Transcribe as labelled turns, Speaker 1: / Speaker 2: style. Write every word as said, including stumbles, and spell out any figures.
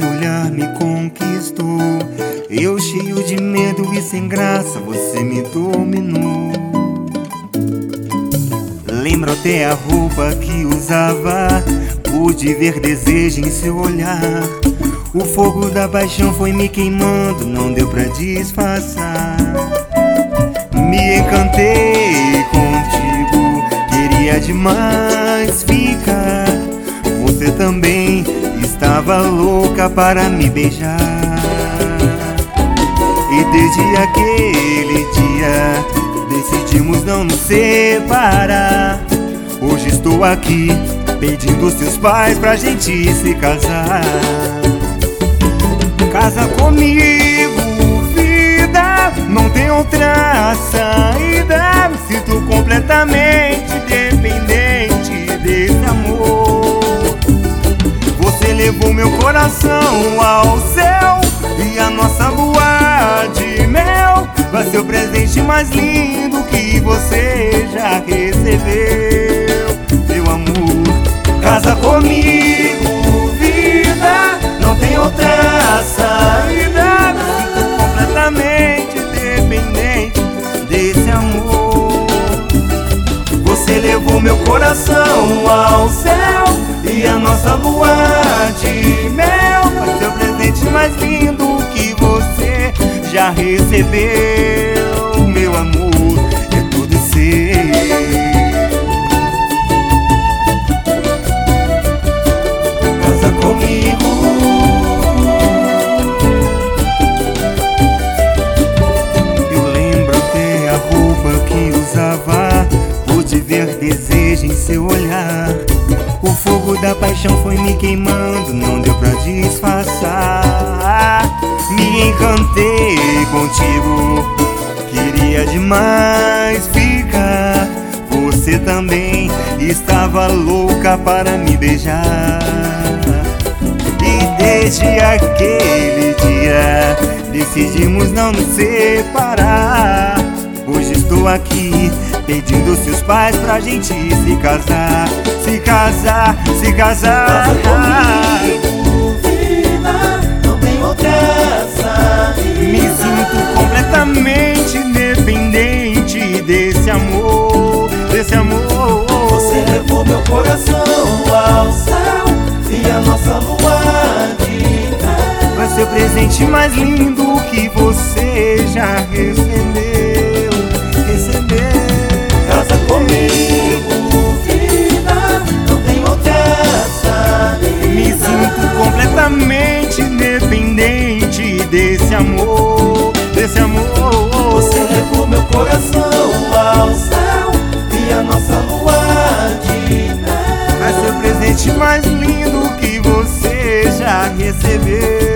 Speaker 1: olhar me conquistou. Eu cheio de medo e sem graça, você me dominou. Lembro até a roupa que usava, pude ver desejo em seu olhar. O fogo da paixão foi me queimando, não deu pra disfarçar. Me encantei contigo, queria demais ficar. Você também estava louca para me beijar. E desde aquele dia decidimos não nos separar. Hoje estou aqui pedindo seus pais pra gente se casar. Casa comigo, vida, não tem outra saída. Me sinto completamente dependente desse amor. Você levou meu coração ao céu e a nossa lua de mel vai ser o presente mais lindo que você já recebeu, meu amor. Casa comigo, vida, não tem outra saída. Me sinto completamente dependente desse amor. Você levou meu coração ao céu e a nossa lua de mel vai ser o presente mais lindo que você já recebeu, meu amor, é tudo seu. Casa comigo. Eu lembro até a roupa que usava, pude ver desejo em seu olhar. O fogo da paixão foi me queimando, não deu pra disfarçar. Me encantei contigo, queria demais ficar. Você também estava louca para me beijar. E desde aquele dia decidimos não nos separar. Hoje estou aqui pedindo seus pais pra gente se casar. Se casar, se casar.
Speaker 2: Casa comigo, vida, não tem outra saída.
Speaker 1: Me sinto completamente dependente desse amor, desse amor.
Speaker 2: Você levou meu coração ao céu e a nossa lua de mel
Speaker 1: vai ser o presente mais lindo que você já recebeu, recebeu.
Speaker 2: Casa comigo, vida, não tem outra saída.
Speaker 1: Me sinto completamente dependente desse amor, desse amor.
Speaker 2: Você levou meu coração ao céu e a nossa lua de mel
Speaker 1: vai ser o presente mais lindo que você já recebeu.